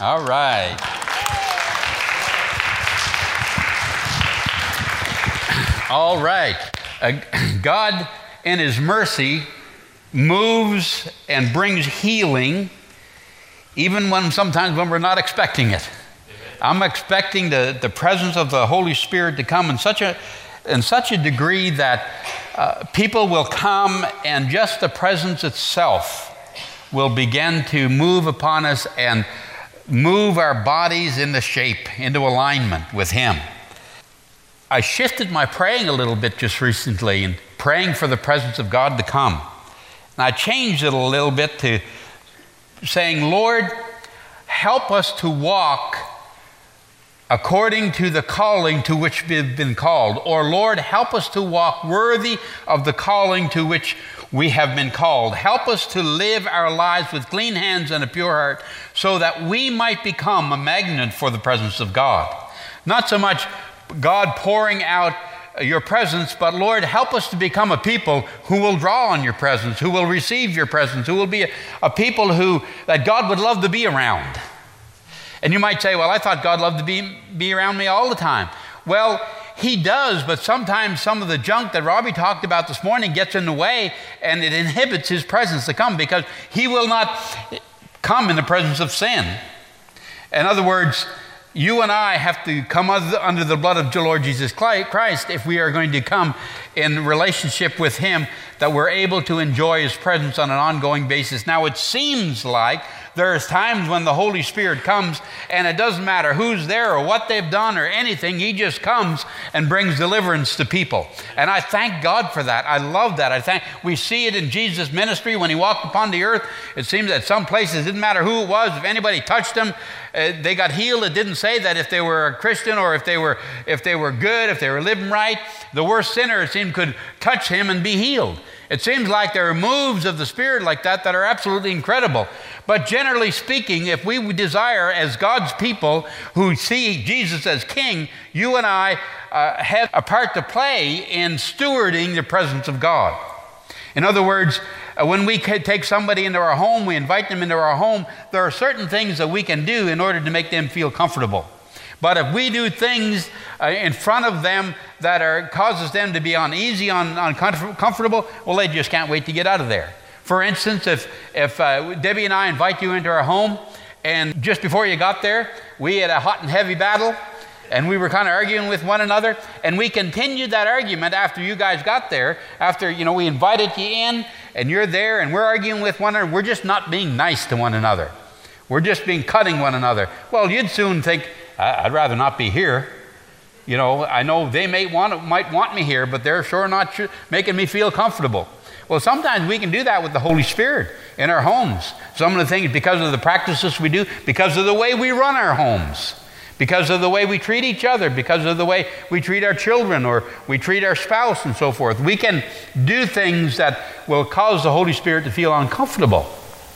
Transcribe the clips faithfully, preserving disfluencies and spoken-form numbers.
All right. All right. Uh, God, in His mercy, moves and brings healing, even when sometimes when we're not expecting it. I'm expecting the, the presence of the Holy Spirit to come in such a in such a degree that uh, people will come, and just the presence itself will begin to move upon us and move our bodies into shape, into alignment with Him. I shifted my praying a little bit just recently and praying for the presence of God to come. And I changed it a little bit to saying, Lord, help us to walk according to the calling to which we've been called. Or, Lord, help us to walk worthy of the calling to which we have been called. Help us to live our lives with clean hands and a pure heart so that we might become a magnet for the presence of God. Not so much God pouring out your presence, but Lord, help us to become a people who will draw on your presence, who will receive your presence, who will be a, a people who that God would love to be around. And you might say, well, I thought God loved to be, be around me all the time. Well, He does, but sometimes some of the junk that Robbie talked about this morning gets in the way, and it inhibits His presence to come, because He will not come in the presence of sin. In other words, you and I have to come under the blood of the Lord Jesus Christ if we are going to come in relationship with Him, that we're able to enjoy His presence on an ongoing basis. Now, it seems like there's times when the Holy Spirit comes and it doesn't matter who's there or what they've done or anything. He just comes and brings deliverance to people. And I thank God for that. I love that. I thank, we see it in Jesus' ministry when He walked upon the earth. It seems that some places, it didn't matter who it was. If anybody touched Him, uh, they got healed. It didn't say that if they were a Christian or if they were, if they were good, if they were living right. The worst sinner, it seemed, could touch Him and be healed. It seems like there are moves of the Spirit like that that are absolutely incredible. But generally speaking, if we desire as God's people who see Jesus as King, you and I uh, have a part to play in stewarding the presence of God. In other words, uh, when we take somebody into our home, we invite them into our home, there are certain things that we can do in order to make them feel comfortable. But if we do things uh, in front of them that are causes them to be uneasy, un, uncomfortable, well, they just can't wait to get out of there. For instance, if, if uh, Debbie and I invite you into our home, and just before you got there, we had a hot and heavy battle, and we were kind of arguing with one another, and we continued that argument after you guys got there, after, you know, we invited you in, and you're there, and we're arguing with one another. We're just not being nice to one another. We're just being cutting one another. Well, you'd soon think, I'd rather not be here. You know, I know they may want, might want me here, but they're sure not sure, making me feel comfortable. Well, sometimes we can do that with the Holy Spirit in our homes. Some of the things, because of the practices we do, because of the way we run our homes, because of the way we treat each other, because of the way we treat our children or we treat our spouse and so forth. We can do things that will cause the Holy Spirit to feel uncomfortable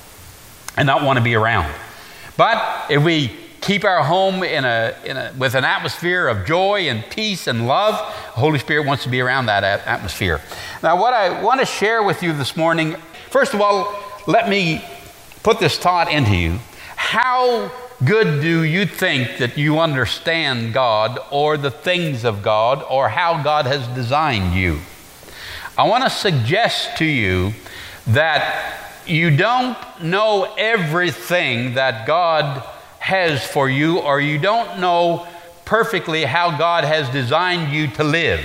and not want to be around. But if we keep our home in a, in a, with an atmosphere of joy and peace and love, the Holy Spirit wants to be around that atmosphere. Now, what I want to share with you this morning, first of all, let me put this thought into you. How good do you think that you understand God or the things of God or how God has designed you? I want to suggest to you that you don't know everything that God has for you, or you don't know perfectly how God has designed you to live,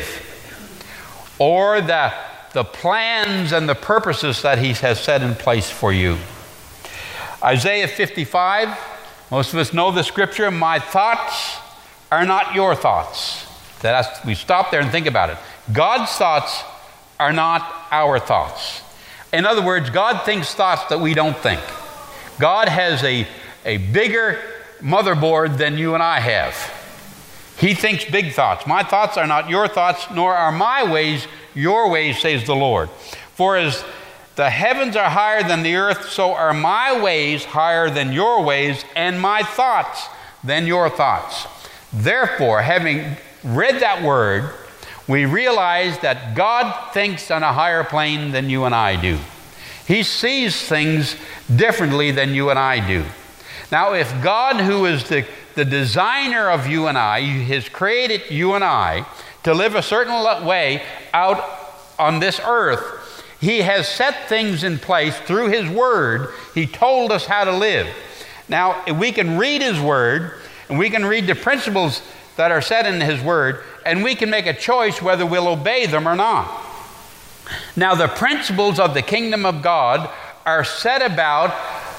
or the, the plans and the purposes that He has set in place for you. Isaiah fifty-five, most of us know the scripture, my thoughts are not your thoughts. That's, we stop there and think about it. God's thoughts are not our thoughts. In other words, God thinks thoughts that we don't think. God has a a bigger motherboard than you and I have. He thinks big thoughts. My thoughts are not your thoughts, nor are my ways your ways, says the Lord. For as the heavens are higher than the earth, so are my ways higher than your ways, and my thoughts than your thoughts. Therefore, having read that word, we realize that God thinks on a higher plane than you and I do. He sees things differently than you and I do. Now, if God, who is the, the designer of you and I, has created you and I to live a certain way out on this earth, He has set things in place through His Word. He told us how to live. Now, if we can read His Word, and we can read the principles that are set in His Word, and we can make a choice whether we'll obey them or not. Now, the principles of the kingdom of God are set about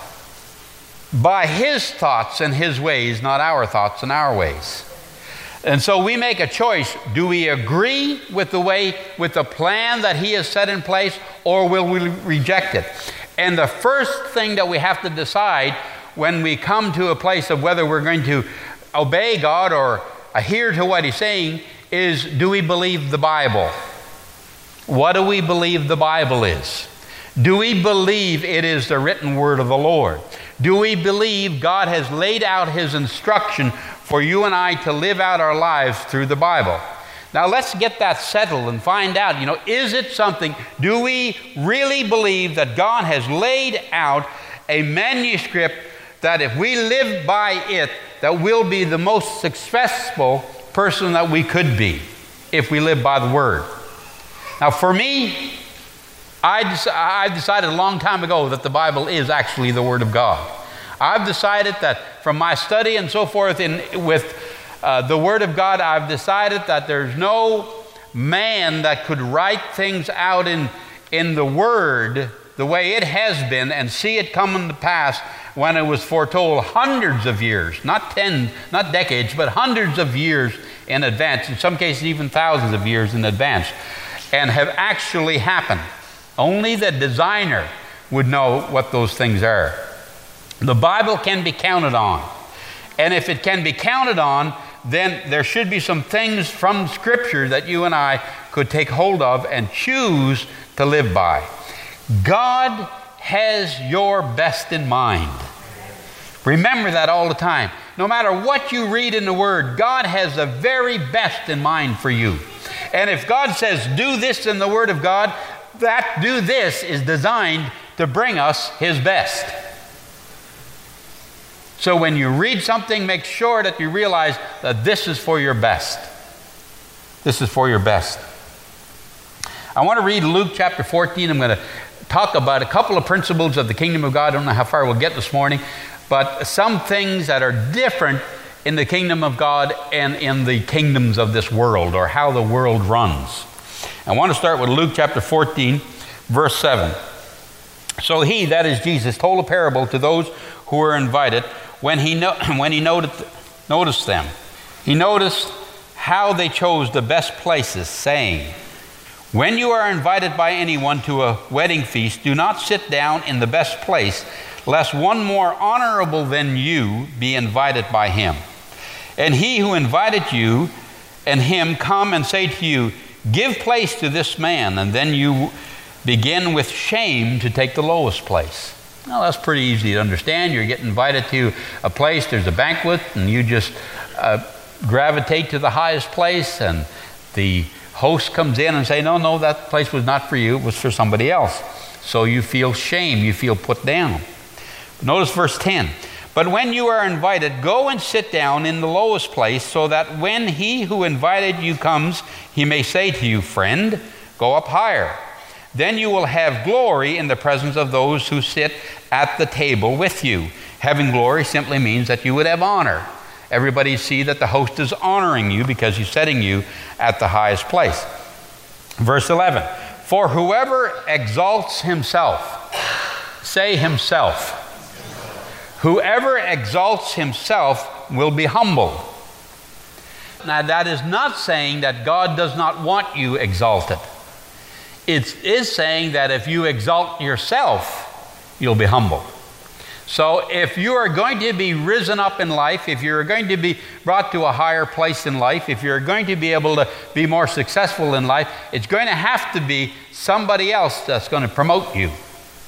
by His thoughts and His ways, not our thoughts and our ways. And so we make a choice. Do we agree with the way, with the plan that He has set in place, or will we reject it? And the first thing that we have to decide when we come to a place of whether we're going to obey God or adhere to what He's saying is, do we believe the Bible? What do we believe the Bible is? Do we believe it is the written word of the Lord? Do we believe God has laid out His instruction for you and I to live out our lives through the Bible? Now let's get that settled and find out, you know, is it something, do we really believe that God has laid out a manuscript that if we live by it, that we'll be the most successful person that we could be if we live by the Word? Now for me, I, dec- I decided a long time ago that the Bible is actually the Word of God. I've decided that from my study and so forth in, with uh, the Word of God, I've decided that there's no man that could write things out in, in the Word the way it has been and see it come to pass when it was foretold hundreds of years, not ten, not decades, but hundreds of years in advance, in some cases even thousands of years in advance, and have actually happened. Only the designer would know what those things are. The Bible can be counted on. And if it can be counted on, then there should be some things from Scripture that you and I could take hold of and choose to live by. God has your best in mind. Remember that all the time. No matter what you read in the Word, God has the very best in mind for you. And if God says, do this in the Word of God, that do this is designed to bring us His best. So when you read something, make sure that you realize that this is for your best. This is for your best. I want to read Luke chapter fourteen. I'm going to talk about a couple of principles of the kingdom of God. I don't know how far we'll get this morning, but some things that are different in the kingdom of God and in the kingdoms of this world, or how the world runs. I want to start with Luke chapter fourteen, verse seven. So he, that is Jesus, told a parable to those who were invited when he, no, when he noted, noticed them. He noticed how they chose the best places, saying, when you are invited by anyone to a wedding feast, do not sit down in the best place, lest one more honorable than you be invited by him. And he who invited you and him come and say to you, give place to this man, and then you begin with shame to take the lowest place. Now that's pretty easy to understand. You're getting invited to a place, there's a banquet, and you just uh, gravitate to the highest place, and the host comes in and say, no, no, that place was not for you, it was for somebody else. So you feel shame, you feel put down. Notice verse ten. But when you are invited, go and sit down in the lowest place, so that when he who invited you comes, he may say to you, friend, go up higher. Then you will have glory in the presence of those who sit at the table with you. Having glory simply means that you would have honor. Everybody see that the host is honoring you because he's setting you at the highest place. Verse eleven, for whoever exalts himself, say himself. Whoever exalts himself will be humbled. Now that is not saying that God does not want you exalted. It is saying that if you exalt yourself, you'll be humbled. So if you are going to be risen up in life, if you're going to be brought to a higher place in life, if you're going to be able to be more successful in life, it's going to have to be somebody else that's going to promote you.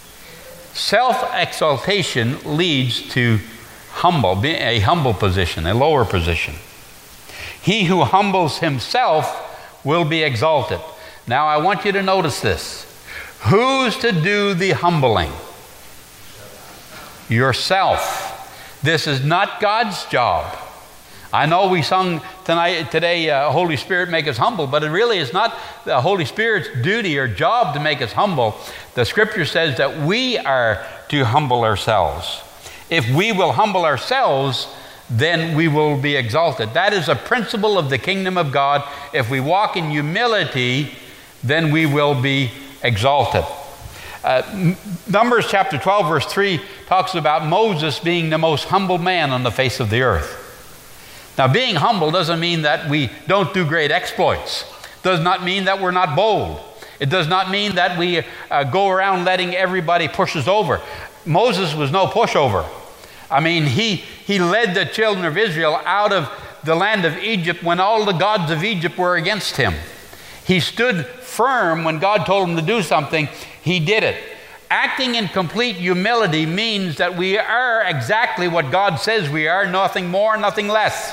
Self-exaltation leads to humble, a humble position, a lower position. He who humbles himself will be exalted. Now I want you to notice this. Who's to do the humbling? Yourself. This is not God's job. I know we sung tonight, today, uh, Holy Spirit make us humble, but it really is not the Holy Spirit's duty or job to make us humble. The Scripture says that we are to humble ourselves. If we will humble ourselves, then we will be exalted. That is a principle of the kingdom of God. If we walk in humility, then we will be exalted. Uh, Numbers chapter twelve, verse three talks about Moses being the most humble man on the face of the earth. Now, being humble doesn't mean that we don't do great exploits. Does not mean that we're not bold. It does not mean that we uh, go around letting everybody push us over. Moses was no pushover. I mean, he, he led the children of Israel out of the land of Egypt when all the gods of Egypt were against him. He stood firm when God told him to do something. He did it. Acting in complete humility means that we are exactly what God says we are, nothing more, nothing less.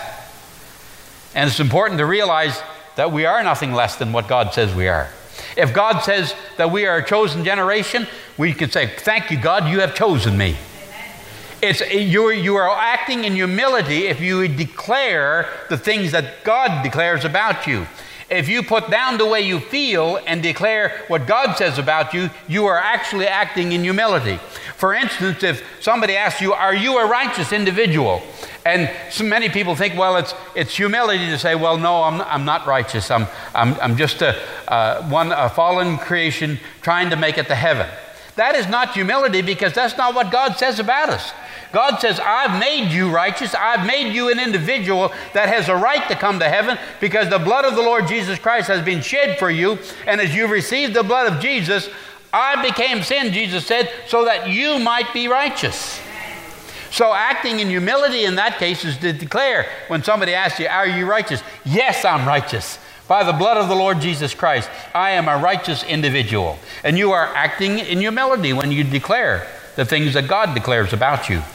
And it's important to realize that we are nothing less than what God says we are. If God says that we are a chosen generation, we can say, thank you, God, you have chosen me. It's, you, you are acting in humility if you declare the things that God declares about you. If you put down the way you feel and declare what God says about you, you are actually acting in humility. For instance, if somebody asks you, are you a righteous individual? And so many people think, well, it's it's humility to say, well, no, I'm, I'm not righteous. I'm, I'm, I'm just a, uh, one, a fallen creation trying to make it to heaven. That is not humility, because that's not what God says about us. God says, I've made you righteous. I've made you an individual that has a right to come to heaven because the blood of the Lord Jesus Christ has been shed for you. And as you received the blood of Jesus, I became sin, Jesus said, so that you might be righteous. So acting in humility in that case is to declare, when somebody asks you, are you righteous? Yes, I'm righteous. By the blood of the Lord Jesus Christ, I am a righteous individual. And you are acting in humility when you declare the things that God declares about you.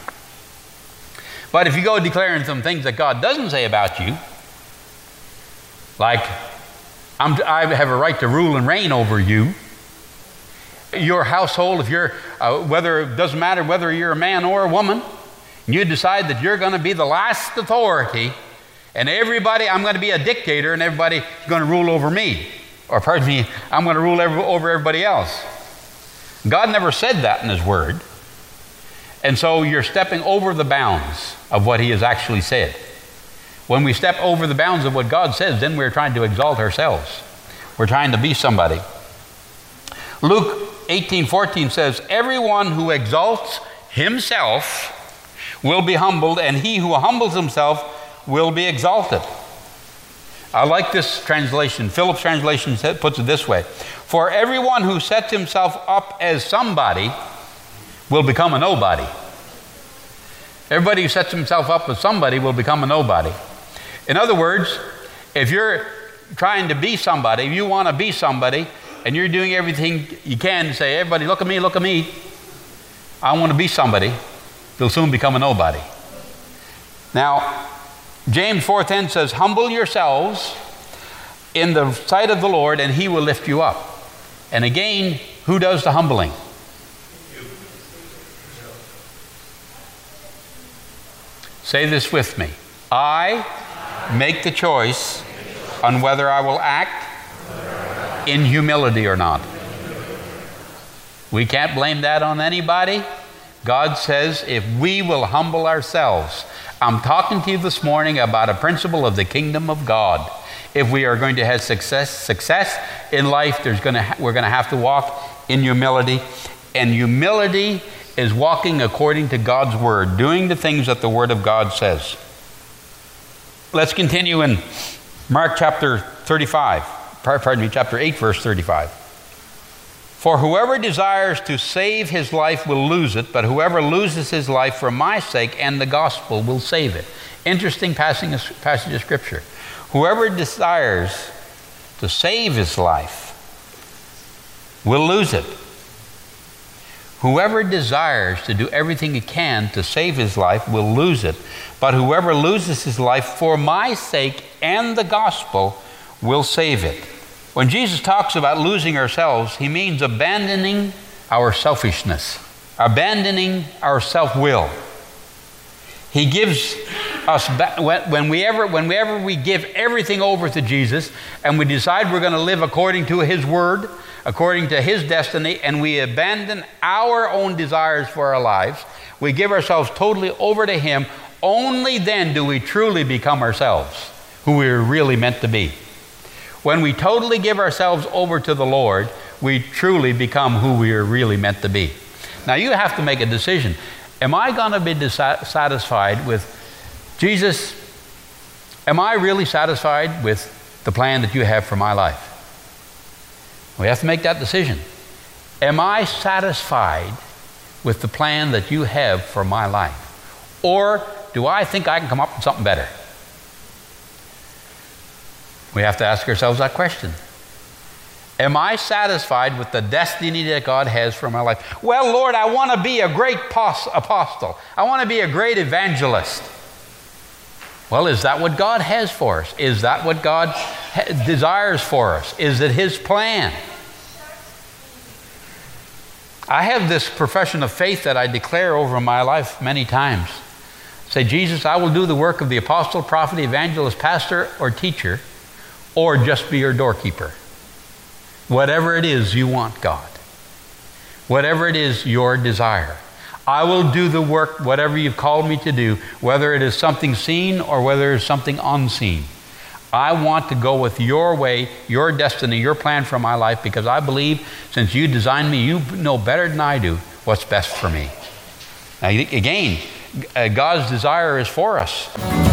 But if you go declaring some things that God doesn't say about you, like, I'm, I have a right to rule and reign over you, your household, if you're, uh, whether, it doesn't matter whether you're a man or a woman, and you decide that you're going to be the last authority, and everybody, I'm going to be a dictator, and everybody's going to rule over me. Or pardon me, I'm going to rule every, over everybody else. God never said that in His Word. And so you're stepping over the bounds of what He has actually said. When we step over the bounds of what God says, then we're trying to exalt ourselves. We're trying to be somebody. Luke eighteen fourteen says, everyone who exalts himself will be humbled, and he who humbles himself will be exalted. I like this translation. Phillips' translation puts it this way. For everyone who sets himself up as somebody will become a nobody. Everybody who sets himself up as somebody will become a nobody. In other words, if you're trying to be somebody, if you want to be somebody, and you're doing everything you can to say, everybody, look at me, look at me, I want to be somebody, you'll soon become a nobody. Now, James four ten says, humble yourselves in the sight of the Lord, and He will lift you up. And again, who does the humbling? Say this with me. I make the choice on whether I will act in humility or not. We can't blame that on anybody. God says if we will humble ourselves. I'm talking to you this morning about a principle of the kingdom of God. If we are going to have success success in life, there's going to ha- we're going to have to walk in humility. And humility is walking according to God's Word, doing the things that the Word of God says. Let's continue in Mark chapter thirty-five. Pardon me, chapter eight, verse thirty-five. For whoever desires to save his life will lose it, but whoever loses his life for my sake and the gospel will save it. Interesting passage of Scripture. Whoever desires to save his life will lose it. Whoever desires to do everything he can to save his life will lose it. But whoever loses his life for my sake and the gospel will save it. When Jesus talks about losing ourselves, He means abandoning our selfishness, abandoning our self-will. He gives us back, when, when we ever, whenever we give everything over to Jesus and we decide we're going to live according to His word, according to His destiny, and we abandon our own desires for our lives, we give ourselves totally over to Him, only then do we truly become ourselves, who we are really meant to be. When we totally give ourselves over to the Lord, we truly become who we are really meant to be. Now you have to make a decision. Am I going to be dissatisfied with Jesus? Am I really satisfied with the plan that you have for my life? We have to make that decision. Am I satisfied with the plan that you have for my life? Or do I think I can come up with something better? We have to ask ourselves that question. Am I satisfied with the destiny that God has for my life? Well, Lord, I want to be a great apostle. I want to be a great evangelist. Well, is that what God has for us? Is that what God ha- desires for us? Is it His plan? I have this profession of faith that I declare over my life many times. Say, Jesus, I will do the work of the apostle, prophet, evangelist, pastor, or teacher, or just be your doorkeeper. Whatever it is you want, God. Whatever it is your desire. I will do the work, whatever you've called me to do, whether it is something seen or whether it's something unseen. I want to go with your way, your destiny, your plan for my life, because I believe since you designed me, you know better than I do what's best for me. Now, again, God's desire is for us.